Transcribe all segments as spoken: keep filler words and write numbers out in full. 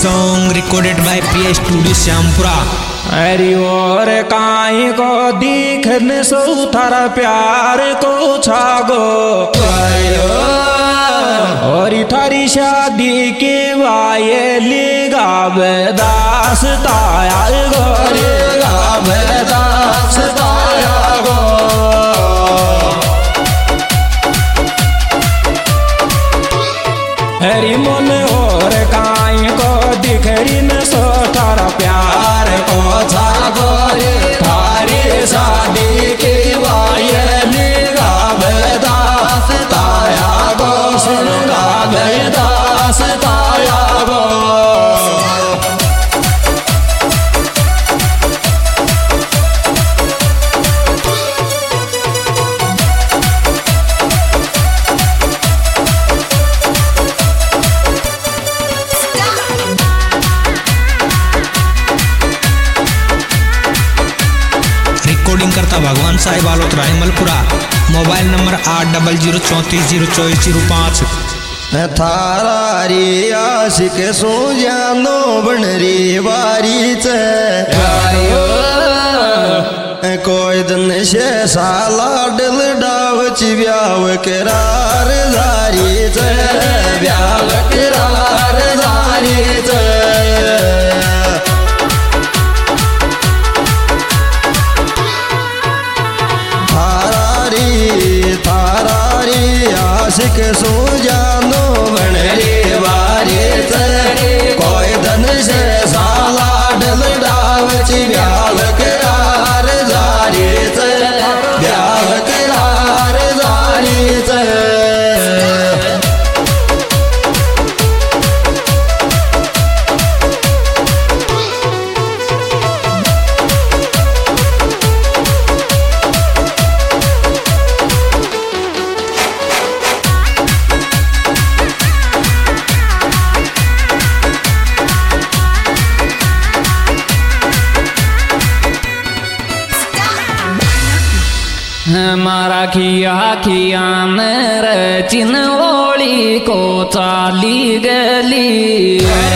song recorded by P A Studio Syampura। अरे और काई को दिखने सो थारा प्यार को छागो और थारी शादी के वाये लेगा बेदास ताया गो लेगा बेदास ताया गो। हरी मन और काई को दिखरी न सो थारा प्यार को छागो थारी शादी के वाये लेगा बेदास ताया गो सुनगा बेदास ताया गो। रिकॉर्डिंग करता भगवान साहिब आलोत्रा हिमलपुरा। मोबाइल नंबर आठ डबल जीरो चौंतीस जीरो चौबीस जीरो पाँच। थारा रे आशिक सो जानो बन रे बारी च कोई दिन से साला डल डाव चिव्याव करार जारी च व्याव करार जारी च। आशिक सो जानो बन रे बारी च कोई धन से साला डल डाव चिव्याव करार जारी च व्याव करार जारी च। मारा खिया खिया मेरे चिनोली को चाली गली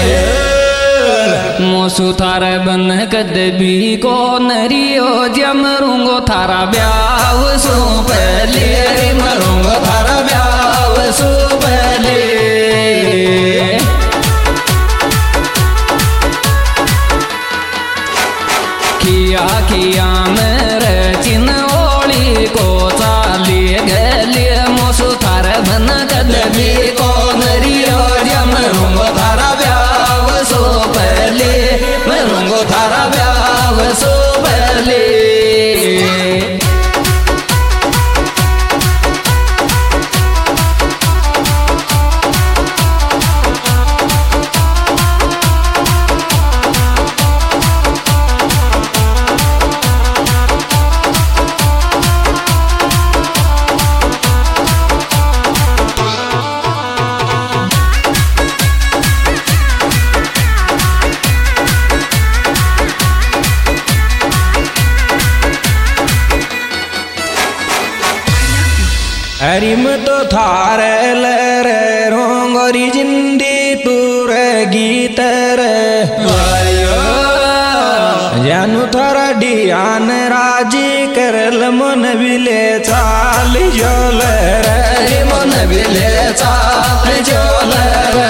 मोसु थारे बन कदबी को नरियो जमरूंगो थारा ब्याव सो पहले मरूंगो थारा ब्याव सो पहले। खिया खिया मेरे चिनोली को चाली गली मोसु थार बन कदबी को नरियो जमरूंगो थारा ब्याव सो पहले मरूंगो थारा ब्याव सो पहले। हरिम तो थारे ले रे रोंगरी जिंदी तूर गीत रे जानू थारा डियान राजी करल मन बिले चाल जोल रे मन बिले चाल जोल रे।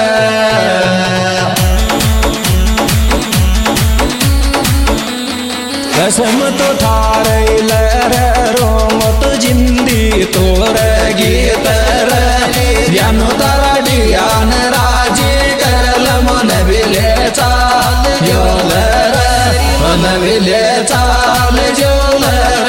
कसम तो थारे ले रे रोम तो जिंदी तोर गीत रे जानू तारा डियान राजी करल मन बिले चाल जोल रे मन बिले चाल जोल रे।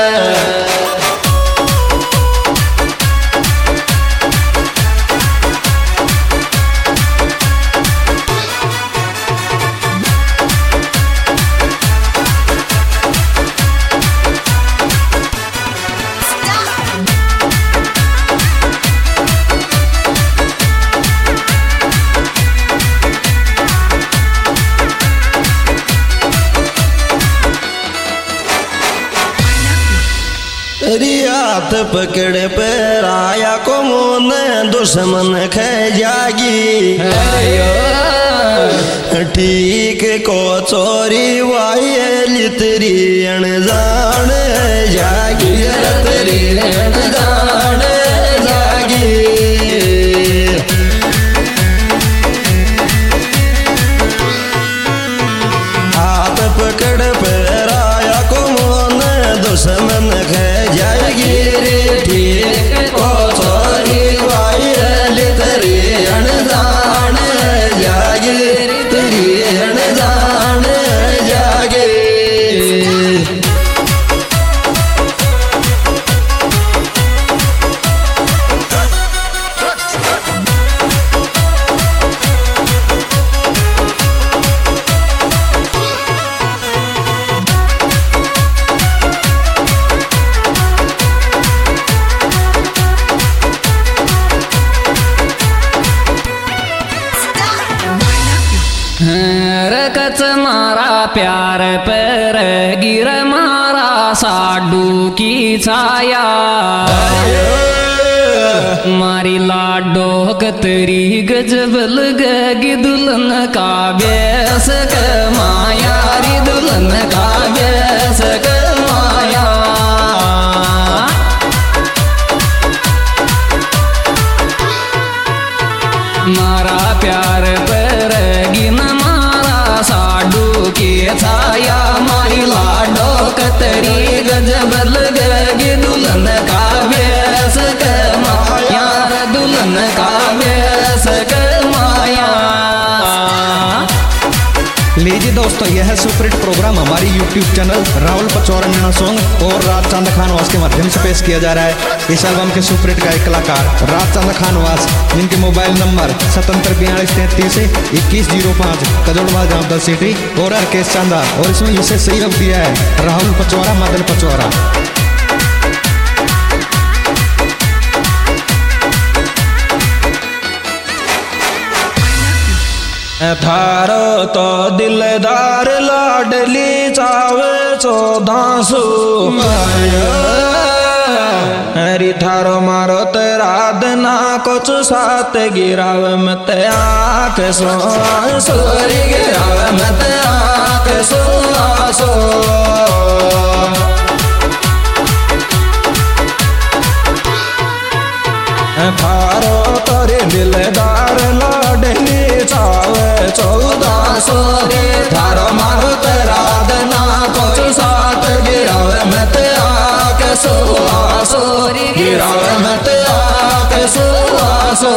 हाथ पकड़ पैराया को मोन दुश्मन खे जागी ठीक को चोरी वायली तरी अणजान जागीर तरी अणजान जागी हाथ पकड़ पैराया को मोन दुश्मन खे जाएगी रे ठीक को चोरी वायली तरी अणजान जागी तरी अणजान जागे रकच मारा प्यार पर गिर मारा साडू की छाया मारी लाडो कतरी गजबल गगी दुल्हन का बेस क माया री दुल्हन का बेस क माया मारा प्यार पर गिन मारा साडू की छाया मारी लाडो कतरी गजबल गगी दुल्हन का बेस क माया दुल्हन का बेस क माया। लीजिए दोस्तों, यह है सुपरहिट प्रोग्राम हमारी YouTube channel Rahul Pachaura Naina song और राज चांद खानवास के माध्यम से पेश किया जा रहा है। इस एल्बम के सुपरहिट गायक कलाकार राज चांद खानवास, जिनके मोबाइल नंबर सतहत्तर बयालीस तैंतीस इक्कीस जीरो पाँच कजोड़वाल जामदल सिटी और हरकेश चांदा, और इसमें विशेष सहयोग दिया है राहुल पचौरा मदन पचौरा। थारो तो दिलदार लाडली चावे चौदह सो हरी थारो मारो तेरा दना कुछ साथ गिराव मत आँख सो सोरी गिराव मत आँख सो सो थारो तोरे दिलदार लाडली चावे चौदह सो रे थारो मारो तेरा दना कुछ साथ गिराव मत आँख सो सो गिराव मत आँख सो सो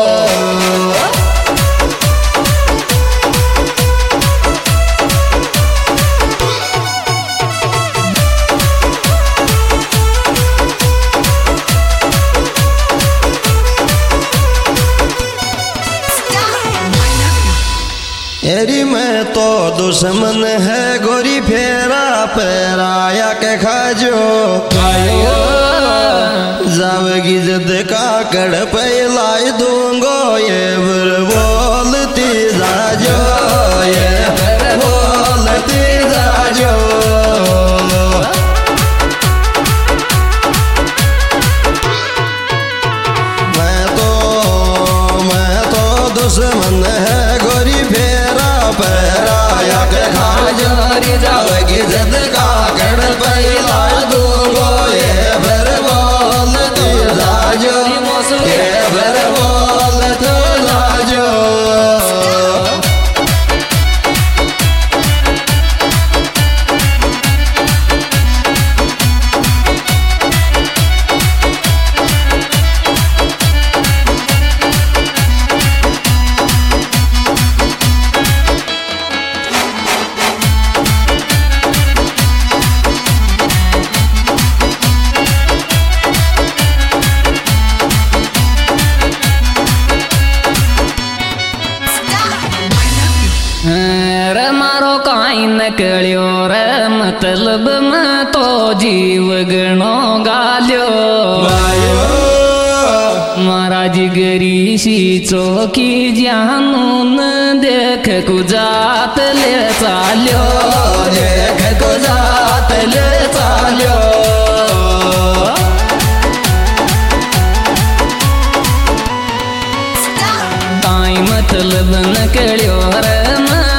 एरी में तो दुश्मन है गोरी फेरा पैराया के खाजो जावेगी जद का कड़ पैलाई दूंगो ये बर बोलती जाजो ये बर बोलती जाजो मैं तो मैं तो दुश्मन है गोरी फेरा पैराया के खाजोरी जावेगी जद का कड़ पैला दूंगो ये बर बोलती जाजो ये बर बोलती जाजो। निकलियो रे मतलब में तो जीव गणो गाल्यो मारा जिगरी सी चौकी जानून देख कुजात ले चाल्यो देख कुजात ले चाल्यो ताई मतलब निकलियो रे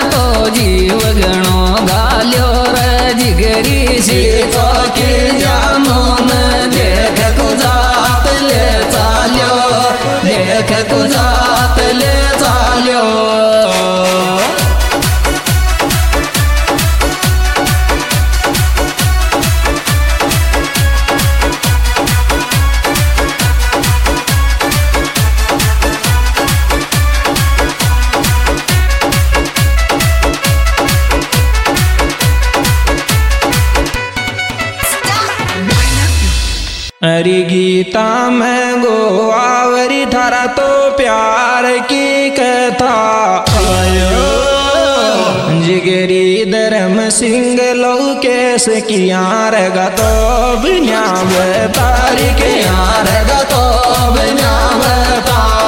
अरे गीता में गोवावरी थारा तो प्यार की कथा आयो जिगरी धर्म सिंह लौकेश की यार गतो बिन्याव तारिक यार गतो बिन्याव तारिक